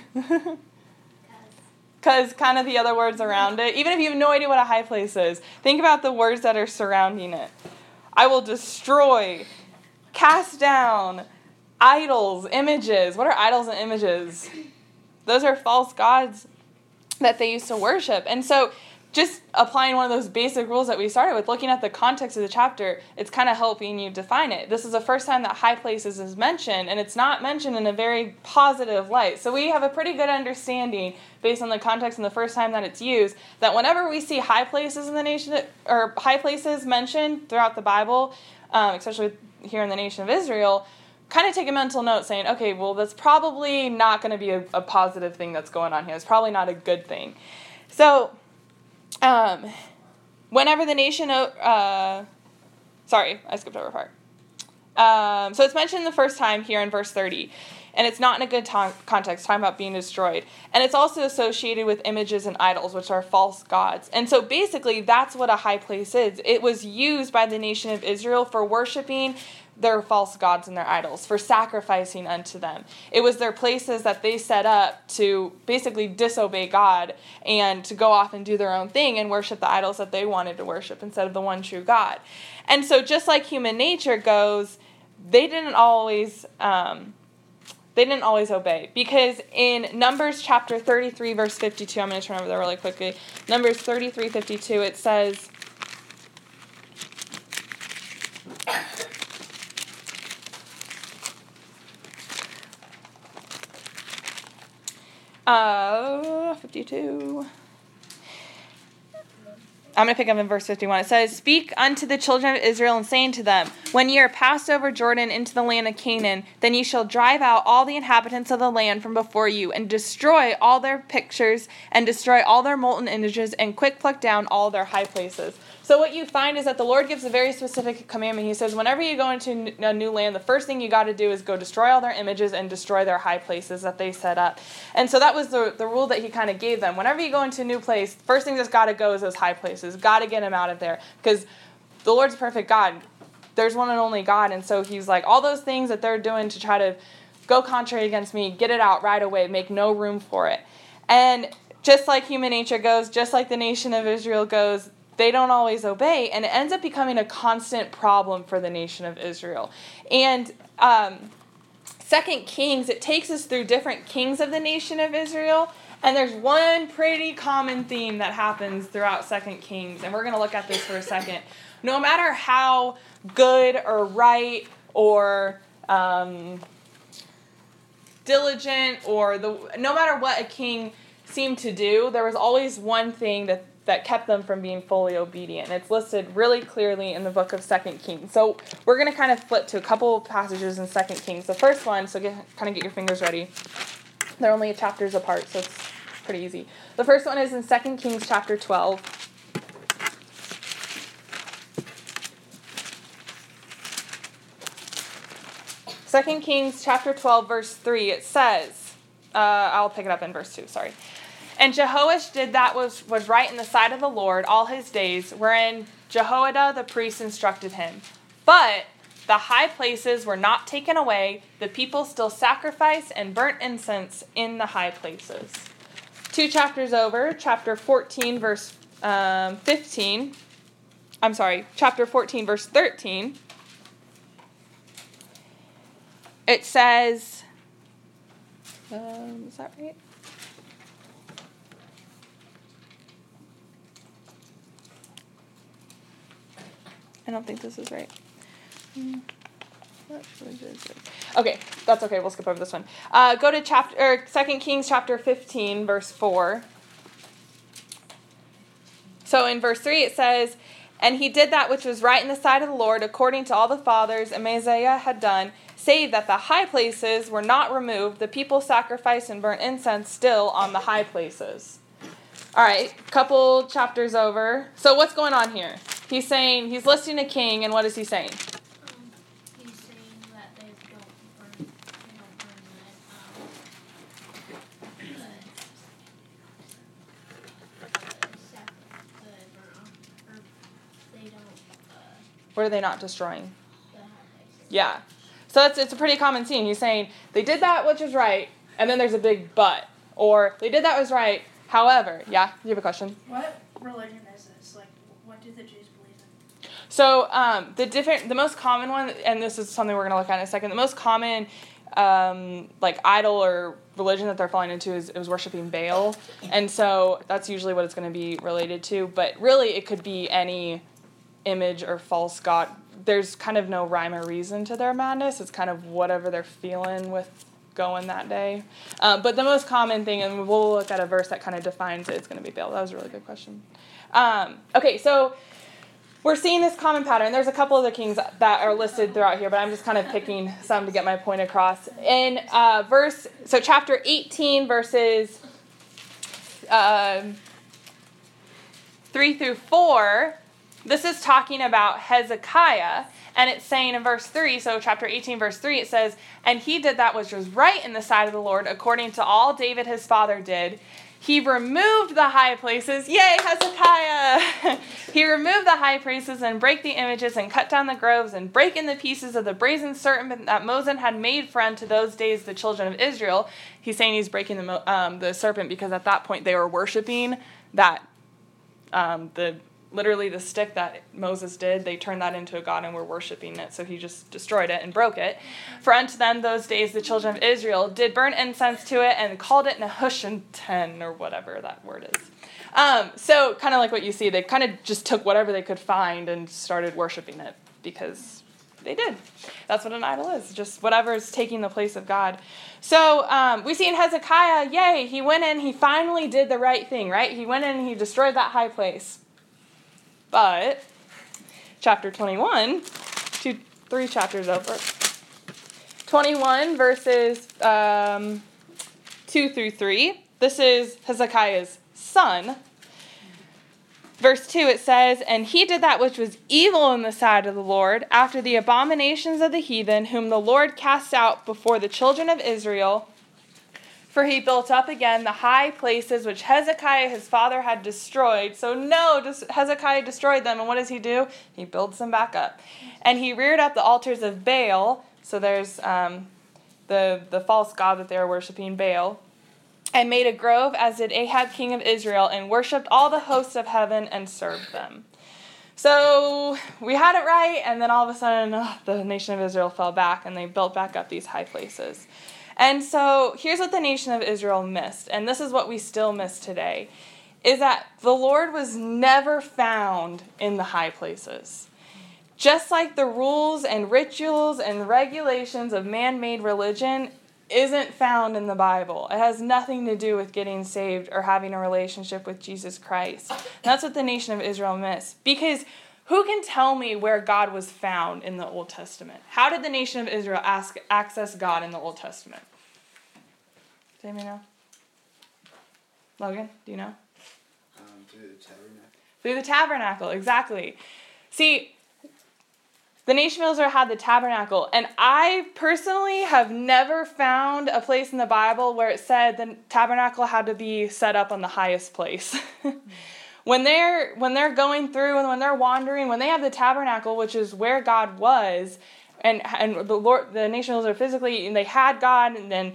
Because kind of the other words around it. Even if you have no idea what a high place is, think about the words that are surrounding it. I will destroy, cast down, idols, images. What are idols and images? Those are false gods that they used to worship. And so just applying one of those basic rules that we started with, looking at the context of the chapter, it's kind of helping you define it. This is the first time that high places is mentioned, and it's not mentioned in a very positive light. So we have a pretty good understanding, based on the context and the first time that it's used, that whenever we see high places in the nation, or high places mentioned throughout the Bible, especially here in the nation of Israel, kind of take a mental note saying, okay, well, that's probably not going to be a positive thing that's going on here. It's probably not a good thing. So, whenever the nation, sorry, I skipped over a part. So it's mentioned the first time here in verse 30, and it's not in a good context, talking about being destroyed. And it's also associated with images and idols, which are false gods. And so basically, that's what a high place is. It was used by the nation of Israel for worshiping their false gods and their idols, for sacrificing unto them. It was their places that they set up to basically disobey God and to go off and do their own thing and worship the idols that they wanted to worship instead of the one true God. And so just like human nature goes, they didn't always obey. Because in Numbers chapter 33, verse 52, I'm going to turn over there really quickly. Numbers 33, 52, it says, I'm going to pick up in verse 51. It says, speak unto the children of Israel and saying to them, when ye are passed over Jordan into the land of Canaan, then ye shall drive out all the inhabitants of the land from before you, and destroy all their pictures, and destroy all their molten images, and quick pluck down all their high places. So what you find is that the Lord gives a very specific commandment. He says, whenever you go into a new land, the first thing you got to do is go destroy all their images and destroy their high places that they set up. And so that was the rule that he kind of gave them. Whenever you go into a new place, first thing that's got to go is those high places. Got to get them out of there. Because the Lord's a perfect God. There's one and only God. And so he's like, all those things that they're doing to try to go contrary against me, get it out right away. Make no room for it. And just like human nature goes, just like the nation of Israel goes, they don't always obey, and it ends up becoming a constant problem for the nation of Israel. And 2 Kings, it takes us through different kings of the nation of Israel. And there's one pretty common theme that happens throughout 2 Kings. And we're going to look at this for a second. No matter how good or right or diligent or no matter what a king seemed to do, there was always one thing that kept them from being fully obedient. And it's listed really clearly in the book of 2 Kings. So we're going to kind of flip to a couple of passages in 2 Kings. The first one, so kind of get your fingers ready. They're only chapters apart, so it's pretty easy. The first one is in 2 Kings chapter 12. 2 Kings chapter 12, verse 3, it says, I'll pick it up in verse 2, sorry. And Jehoash did that was right in the sight of the Lord all his days, wherein Jehoiada the priest instructed him. But the high places were not taken away. The people still sacrificed and burnt incense in the high places. 2 chapters over, chapter 14, verse 15. I'm sorry, chapter 14, verse 13. It says, is that right? I don't think this is right. Okay, that's okay. We'll skip over this one. Go to 2 Kings chapter 15, verse 4. So in verse 3 it says, and he did that which was right in the sight of the Lord, according to all the fathers Amaziah had done, save that the high places were not removed. The people sacrificed and burnt incense still on the high places. All right, couple chapters over. So what's going on here? He's listing a king, and what is he saying? He's saying that they don't burn What are they not destroying? the high places. Yeah. So it's a pretty common theme. He's saying, they did that which was right, and then there's a big but. Or, they did that was right, however. Yeah, you have a question? What religion is this? Like, what do the Jews believe in? So, the most common one, and this is something we're going to look at in a second, the most common, idol or religion that they're falling into is worshiping Baal. And so, that's usually what it's going to be related to. But really, it could be any image or false god. There's kind of no rhyme or reason to their madness. It's kind of whatever they're feeling with going that day. But the most common thing, and we'll look at a verse that kind of defines it, it's going to be Baal. That was a really good question. Okay, so we're seeing this common pattern. There's a couple of the kings that are listed throughout here, but I'm just kind of picking some to get my point across. In chapter 18, verses 3 through 4, this is talking about Hezekiah, and it's saying in verse 3, so chapter 18, verse 3, it says, and he did that which was right in the sight of the Lord, according to all David his father did. He removed the high places. Yay, Hezekiah! He removed the high places and brake the images and cut down the groves and brake in the pieces of the brazen serpent that Moses had made for unto those days the children of Israel. He's saying he's breaking the serpent because at that point they were worshiping that literally the stick that Moses did, they turned that into a god and were worshiping it. So he just destroyed it and broke it. For unto them those days the children of Israel did burn incense to it and called it Nehushtan, or whatever that word is. So kind of like what you see, they kind of just took whatever they could find and started worshiping it because they did. That's what an idol is, just whatever is taking the place of God. So we see in Hezekiah, yay, he went in, he finally did the right thing, right? He went in and he destroyed that high place. But, chapter 21, 3 chapters over, 21 verses 2 through 3, this is Hezekiah's son. Verse 2, it says, and he did that which was evil in the sight of the Lord, after the abominations of the heathen, whom the Lord cast out before the children of Israel. For he built up again the high places which Hezekiah his father had destroyed. So Hezekiah destroyed them, and what does he do? He builds them back up. And he reared up the altars of Baal. So there's the false god that they were worshiping, Baal. And made a grove, as did Ahab king of Israel, and worshipped all the hosts of heaven and served them. So we had it right, and then all of a sudden, the nation of Israel fell back, and they built back up these high places. And so here's what the nation of Israel missed, and this is what we still miss today, is that the Lord was never found in the high places. Just like the rules and rituals and regulations of man-made religion isn't found in the Bible. It has nothing to do with getting saved or having a relationship with Jesus Christ. And that's what the nation of Israel missed. Because who can tell me where God was found in the Old Testament? How did the nation of Israel access God in the Old Testament? Does anybody know? Logan, do you know? Through the tabernacle. Through the tabernacle, exactly. See, the nation of Israel had the tabernacle, and I personally have never found a place in the Bible where it said the tabernacle had to be set up on the highest place. When they're going through and when they're wandering, when they have the tabernacle, which is where God was, and the nation of Israel physically, and they had God, and then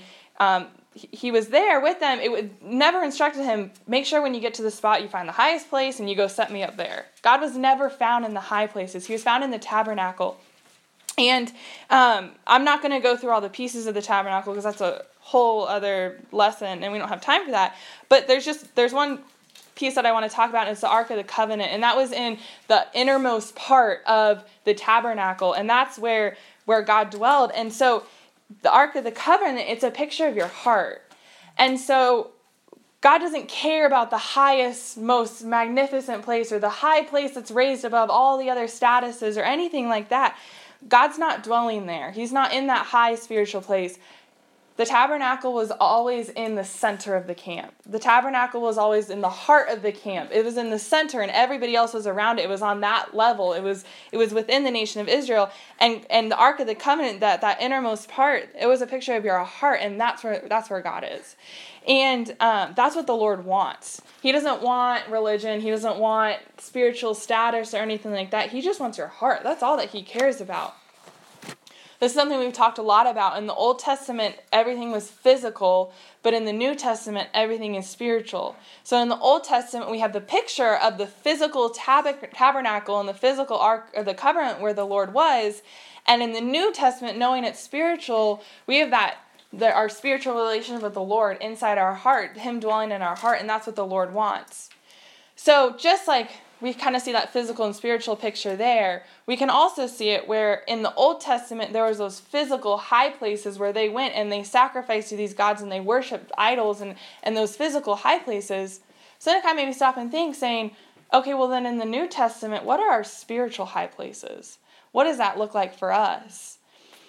he was there with them, it would never instructed him, make sure when you get to the spot you find the highest place and you go set me up there. God was never found in the high places. He was found in the tabernacle. And I'm not going to go through all the pieces of the tabernacle because that's a whole other lesson and we don't have time for that. But there's one piece that I want to talk about, and it's the Ark of the Covenant. And that was in the innermost part of the tabernacle. And that's where God dwelled. And so the Ark of the Covenant, it's a picture of your heart. And so God doesn't care about the highest, most magnificent place or the high place that's raised above all the other statuses or anything like that. God's not dwelling there. He's not in that high spiritual place. The tabernacle was always in the center of the camp. The tabernacle was always in the heart of the camp. It was in the center, and everybody else was around it. It was on that level. It was within the nation of Israel. And the Ark of the Covenant, that innermost part, it was a picture of your heart, and that's where God is. And that's what the Lord wants. He doesn't want religion. He doesn't want spiritual status or anything like that. He just wants your heart. That's all that he cares about. This is something we've talked a lot about. In the Old Testament, everything was physical, but in the New Testament, everything is spiritual. So in the Old Testament, we have the picture of the physical tabernacle and the physical Ark of the Covenant where the Lord was. And in the New Testament, knowing it's spiritual, we have our spiritual relationship with the Lord inside our heart, him dwelling in our heart, and that's what the Lord wants. So just like we kind of see that physical and spiritual picture there, we can also see it where in the Old Testament there was those physical high places where they went and they sacrificed to these gods and they worshipped idols and those physical high places. So then it kind of made me stop and think, saying, okay, well then in the New Testament, what are our spiritual high places? What does that look like for us?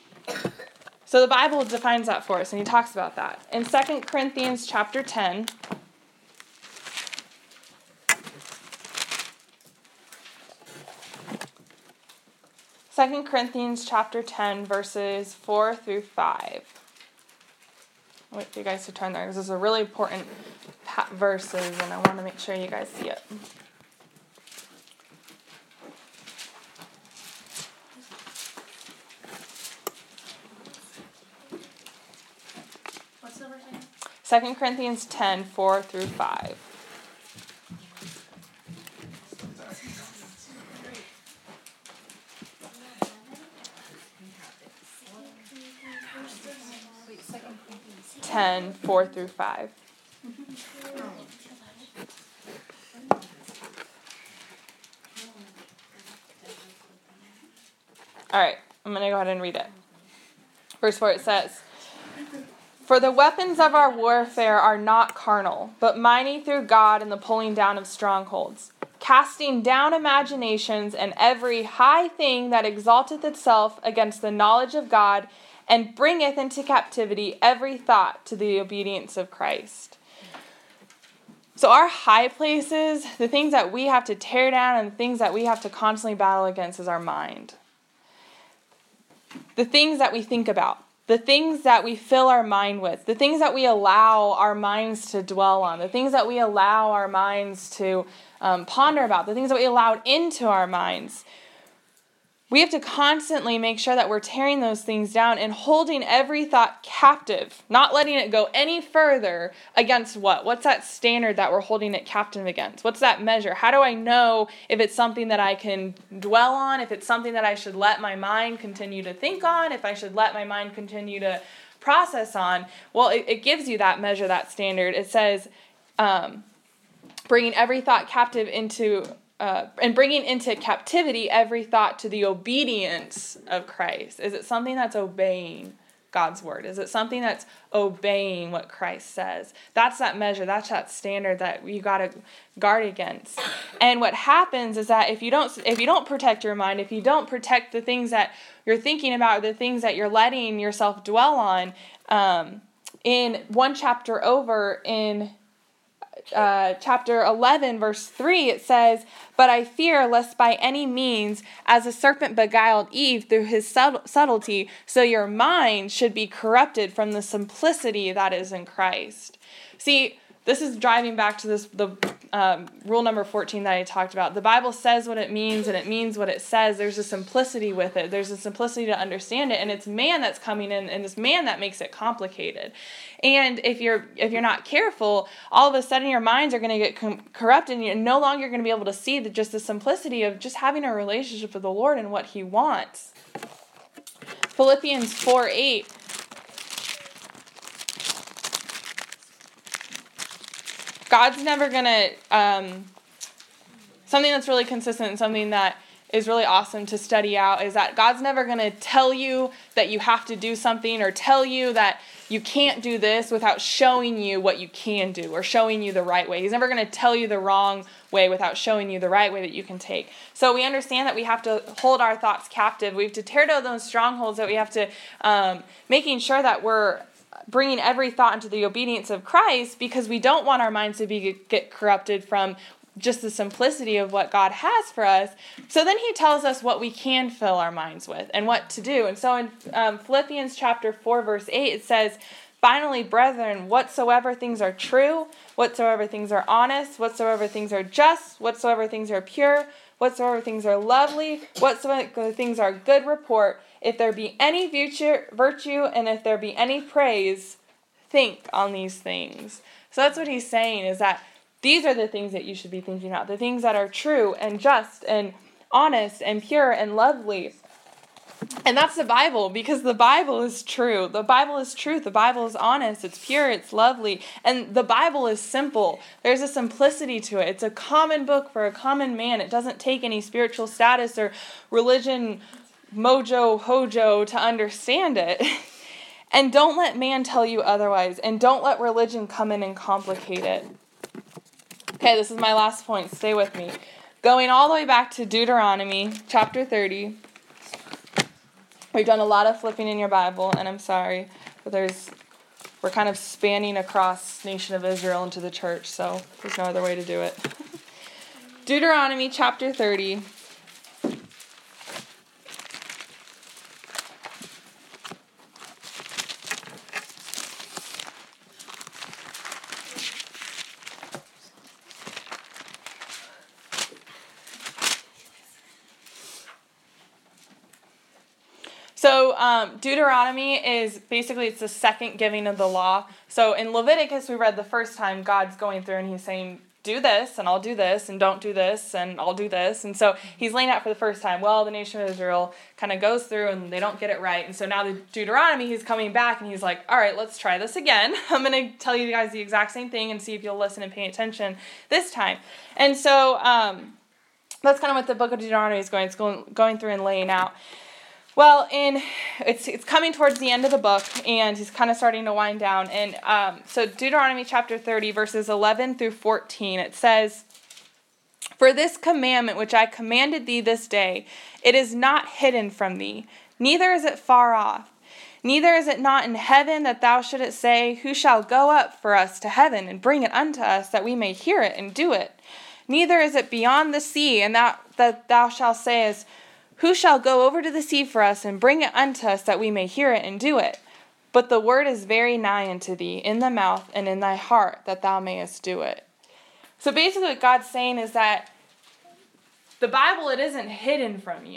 So the Bible defines that for us, and he talks about that. In 2 Corinthians chapter 10, verses 4 through 5. I'll wait for you guys to turn there because this is a really important verses, and I want to make sure you guys see it. What's the verse again? 2 Corinthians 10, 4 through 5. Ten, 4 through 5. All right, I'm going to go ahead and read it. Verse 4, it says, "For the weapons of our warfare are not carnal, but mighty through God in the pulling down of strongholds, casting down imaginations and every high thing that exalteth itself against the knowledge of God, and bringeth into captivity every thought to the obedience of Christ." So our high places, the things that we have to tear down and the things that we have to constantly battle against is our mind. The things that we think about, the things that we fill our mind with, the things that we allow our minds to dwell on, the things that we allow our minds to ponder about, the things that we allowed into our minds. We have to constantly make sure that we're tearing those things down and holding every thought captive, not letting it go any further against what? What's that standard that we're holding it captive against? What's that measure? How do I know if it's something that I can dwell on, if it's something that I should let my mind continue to think on, if I should let my mind continue to process on? Well, it gives you that measure, that standard. It says, bringing every thought captive into... and bringing into captivity every thought to the obedience of Christ. Is it something that's obeying God's word? Is it something that's obeying what Christ says? That's that measure. That's that standard that you got to guard against. And what happens is that if you don't protect your mind, if you don't protect the things that you're thinking about, the things that you're letting yourself dwell on, in one chapter over in chapter 11, verse 3, it says, "But I fear lest by any means, as the serpent beguiled Eve through his subtlety, so your mind should be corrupted from the simplicity that is in Christ." See, this is driving back to the rule number 14 that I talked about. The Bible says what it means, and it means what it says. There's a simplicity with it. There's a simplicity to understand it, and it's man that's coming in, and it's man that makes it complicated. And if you're not careful, all of a sudden your minds are going to get corrupted, and you're no longer going to be able to see just the simplicity of just having a relationship with the Lord and what He wants. Philippians 4:8. God's never going to, something that's really consistent and something that is really awesome to study out is that God's never going to tell you that you have to do something or tell you that you can't do this without showing you what you can do or showing you the right way. He's never going to tell you the wrong way without showing you the right way that you can take. So we understand that we have to hold our thoughts captive. We have to tear down those strongholds, that we have to, making sure that we're bringing every thought into the obedience of Christ, because we don't want our minds to get corrupted from just the simplicity of what God has for us. So then he tells us what we can fill our minds with and what to do. And so in Philippians chapter 4, verse 8, it says, "Finally, brethren, whatsoever things are true, whatsoever things are honest, whatsoever things are just, whatsoever things are pure, whatsoever things are lovely, whatsoever things are good report, if there be any virtue, and if there be any praise, think on these things." So that's what he's saying, is that these are the things that you should be thinking about, the things that are true and just and honest and pure and lovely. And that's the Bible, because the Bible is true. The Bible is truth. The Bible is honest. It's pure. It's lovely. And the Bible is simple. There's a simplicity to it. It's a common book for a common man. It doesn't take any spiritual status or religion mojo hojo to understand it. And don't let man tell you otherwise. And don't let religion come in and complicate it. Okay, this is my last point. Stay with me. Going all the way back to Deuteronomy chapter 30. We've done a lot of flipping in your Bible, and I'm sorry, but we're kind of spanning across nation of Israel into the church, so there's no other way to do it. Deuteronomy chapter 30. So Deuteronomy is basically, it's the second giving of the law. So in Leviticus, we read the first time, God's going through and he's saying, do this, and I'll do this, and don't do this, and I'll do this. And so he's laying out for the first time. Well, the nation of Israel kind of goes through and they don't get it right. And so now the Deuteronomy, he's coming back and he's like, all right, let's try this again. I'm going to tell you guys the exact same thing and see if you'll listen and pay attention this time. And so that's kind of what the book of Deuteronomy is going. It's going through and laying out. Well, it's coming towards the end of the book, and he's kind of starting to wind down. And so Deuteronomy chapter 30, verses 11 through 14, it says, "For this commandment which I commanded thee this day, it is not hidden from thee, neither is it far off. Neither is it not in heaven, that thou shouldest say, Who shall go up for us to heaven, and bring it unto us, that we may hear it and do it? Neither is it beyond the sea, and that thou shalt say, Who shall go over to the sea for us, and bring it unto us, that we may hear it and do it? But the word is very nigh unto thee, in the mouth and in thy heart, that thou mayest do it." So basically what God's saying is that the Bible, it isn't hidden from you.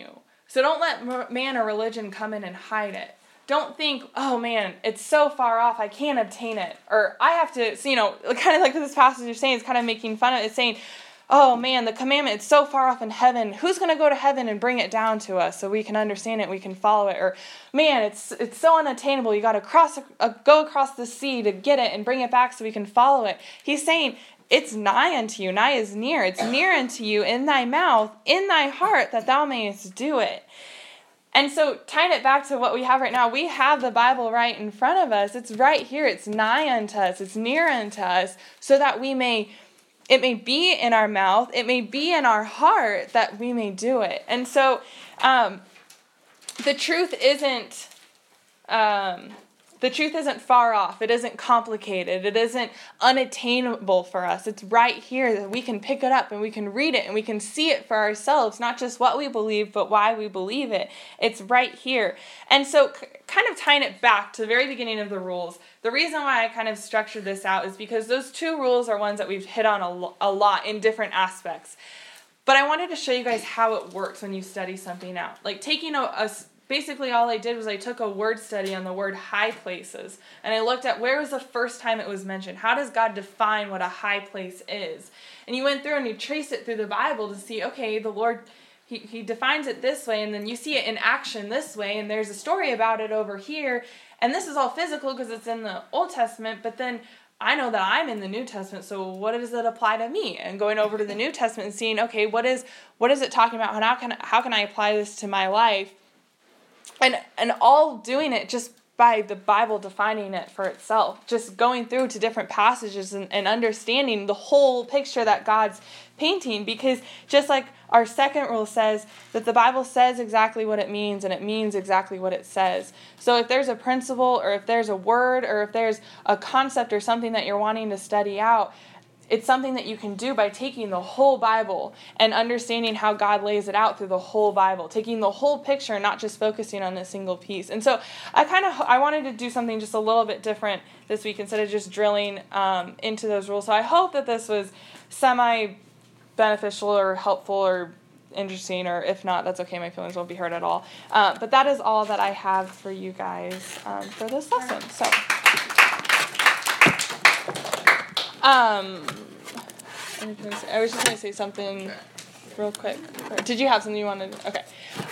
So don't let man or religion come in and hide it. Don't think, oh man, it's so far off, I can't obtain it. Or I have to, so, kind of like this passage you're saying, it's kind of making fun of it. It's saying, oh man, the commandment, it's so far off in heaven. Who's going to go to heaven and bring it down to us so we can understand it, we can follow it? Or, man, it's so unattainable. You got to go across the sea to get it and bring it back so we can follow it. He's saying, it's nigh unto you. Nigh is near. It's near unto you, in thy mouth, in thy heart, that thou mayest do it. And so tying it back to what we have right now, we have the Bible right in front of us. It's right here. It's nigh unto us. It's near unto us, so that it may be in our mouth, it may be in our heart, that we may do it. And so the truth isn't far off. It isn't complicated. It isn't unattainable for us. It's right here that we can pick it up and we can read it and we can see it for ourselves, not just what we believe, but why we believe it. It's right here. And so kind of tying it back to the very beginning of the rules, the reason why I kind of structured this out is because those 2 rules are ones that we've hit on a lot in different aspects. But I wanted to show you guys how it works when you study something out. Like taking basically all I did was I took a word study on the word high places, and I looked at where was the first time it was mentioned. How does God define what a high place is? And you went through and you traced it through the Bible to see, okay, the Lord, he defines it this way, and then you see it in action this way, and there's a story about it over here, and this is all physical because it's in the Old Testament, but then I know that I'm in the New Testament, so what does it apply to me? And going over to the New Testament and seeing, okay, what is it talking about, and how can I apply this to my life? And all doing it just by the Bible defining it for itself, just going through to different passages and understanding the whole picture that God's painting, because just like our second rule says, that the Bible says exactly what it means, and it means exactly what it says. So if there's a principle, or if there's a word, or if there's a concept or something that you're wanting to study out, it's something that you can do by taking the whole Bible and understanding how God lays it out through the whole Bible, taking the whole picture and not just focusing on a single piece. And so I wanted to do something just a little bit different this week instead of just drilling into those rules. So I hope that this was semi-beneficial or helpful or interesting, or if not, that's okay. My feelings won't be hurt at all. But that is all that I have for you guys for this lesson. So. I was just going to say something real quick. Did you have something you wanted? Okay.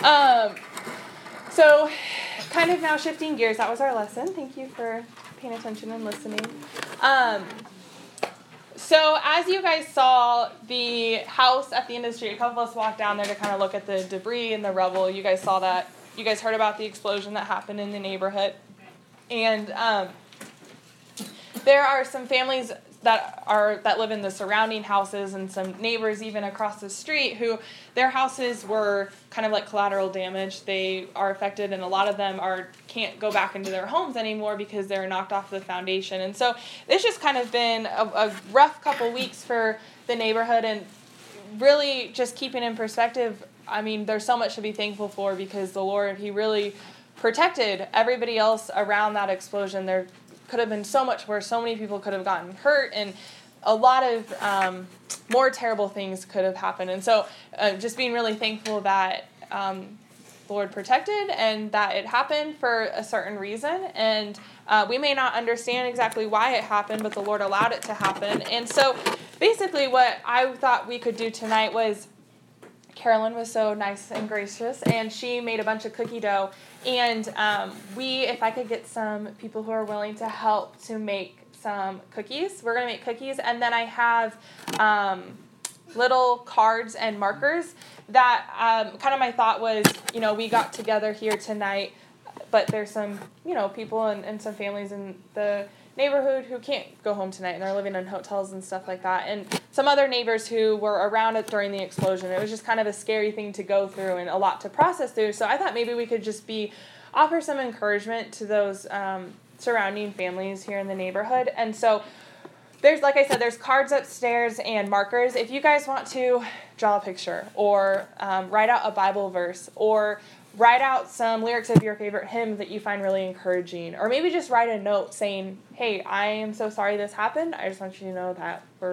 So kind of now shifting gears. That was our lesson. Thank you for paying attention and listening. So as you guys saw the house at the end of the street, a couple of us walked down there to kind of look at the debris and the rubble. You guys saw that. You guys heard about the explosion that happened in the neighborhood. And there are some families that live in the surrounding houses, and some neighbors even across the street who their houses were kind of like collateral damage. They are affected, and a lot of them can't go back into their homes anymore because they're knocked off the foundation. And so it's just kind of been a rough couple weeks for the neighborhood, and really just keeping in perspective, I mean, there's so much to be thankful for, because the Lord, He really protected everybody else around that explosion. There could have been so much worse. So many people could have gotten hurt, and a lot of more terrible things could have happened. And so just being really thankful that the Lord protected and that it happened for a certain reason. And we may not understand exactly why it happened, but the Lord allowed it to happen. And so basically what I thought we could do tonight was, Carolyn was so nice and gracious, and she made a bunch of cookie dough. And if I could get some people who are willing to help to make some cookies, we're going to make cookies. And then I have little cards and markers that kind of my thought was, we got together here tonight, but there's some, people and some families in the neighborhood who can't go home tonight, and they're living in hotels and stuff like that, and some other neighbors who were around it during the explosion. It was just kind of a scary thing to go through and a lot to process through. So I thought maybe we could just offer some encouragement to those surrounding families here in the neighborhood. And so like I said, there's cards upstairs and markers. If you guys want to draw a picture, or write out a Bible verse, or write out some lyrics of your favorite hymn that you find really encouraging, or maybe just write a note saying, hey, I am so sorry this happened. I just want you to know that we're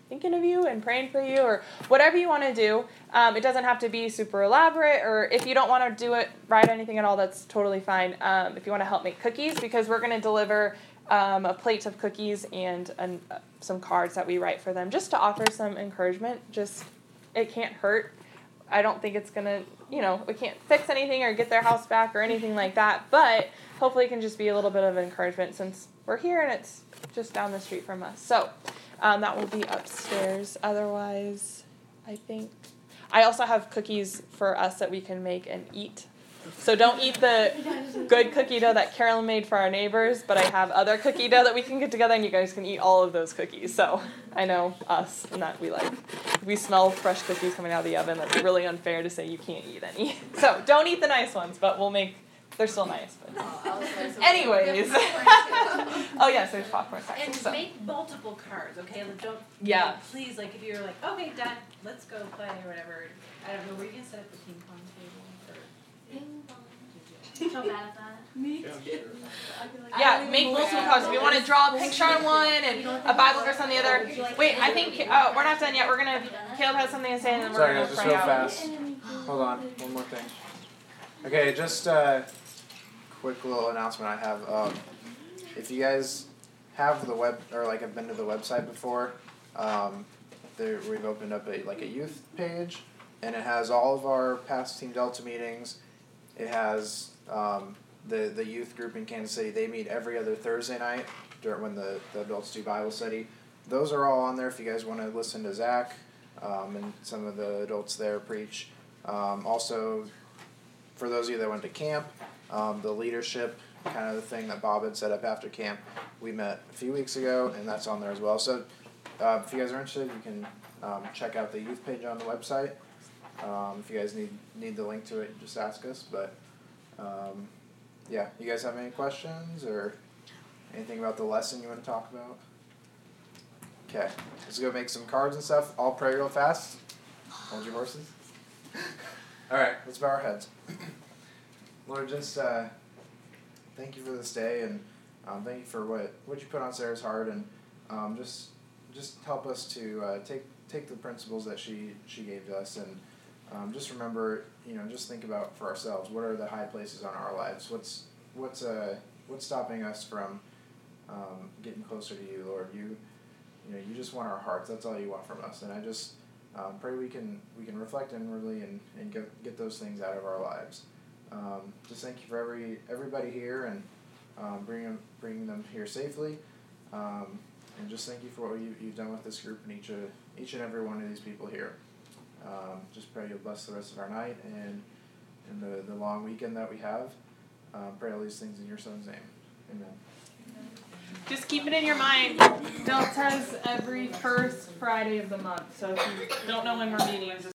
thinking of you and praying for you, or whatever you want to do. It doesn't have to be super elaborate, or if you don't want to do it, write anything at all, that's totally fine. If you want to help make cookies, because we're going to deliver a plate of cookies and some cards that we write for them, just to offer some encouragement. Just, it can't hurt. I don't think it's going to, we can't fix anything or get their house back or anything like that, but hopefully it can just be a little bit of encouragement since we're here and it's just down the street from us. So that will be upstairs. Otherwise, I think I also have cookies for us that we can make and eat. So don't eat the good cookie dough that Carolyn made for our neighbors, but I have other cookie dough that we can get together and you guys can eat all of those cookies. So I know us and that we smell fresh cookies coming out of the oven. That's really unfair to say you can't eat any. So don't eat the nice ones, but they're still nice. But. Anyways. Oh yes, there's popcorn section. And so. make multiple cards, okay? Like, don't. Yeah. Please, like, if you're like, okay, done, let's go play or whatever. I don't know. Were you gonna set up the ping pong table or? Ping pong. So bad at that. Me Yeah, too. sure. Yeah, make multiple cards. If you want to draw a picture on one and a Bible verse on the other. Wait, I think we're not done yet. Caleb has something to say and then we're Sorry going guys, to just pray real out. fast. Hold on, one more thing. Okay, just quick little announcement I have. If you guys have the web or like have been to the website before, we've opened up a youth page, and it has all of our past Team Delta meetings. It has the youth group in Kansas City. They meet every other Thursday night when the adults do Bible study. Those are all on there if you guys want to listen to Zach and some of the adults there preach. Also, for those of you that went to camp, the leadership kind of the thing that Bob had set up after camp, we met a few weeks ago, and that's on there as well. So if you guys are interested, you can check out the youth page on the website. If you guys need the link to it, just ask us. But yeah, you guys have any questions or anything about the lesson you want to talk about? Okay, let's go make some cards and stuff. I'll pray real fast. Hold your horses. All right, let's bow our heads. Lord, just thank you for this day, and thank you for what you put on Sarah's heart, and just help us to take the principles that she gave to us, and just remember, just think about for ourselves, what are the high places on our lives? What's stopping us from getting closer to you, Lord? You just want our hearts. That's all you want from us, and I just pray we can reflect inwardly and get those things out of our lives. Just thank you for everybody here and bringing them here safely, and just thank you for what you've done with this group and each and every one of these people here. Just pray you'll bless the rest of our night and the long weekend that we have. Pray all these things in your son's name. Amen. Just keep it in your mind, Delta's every first Friday of the month, so if you don't know when we're meeting,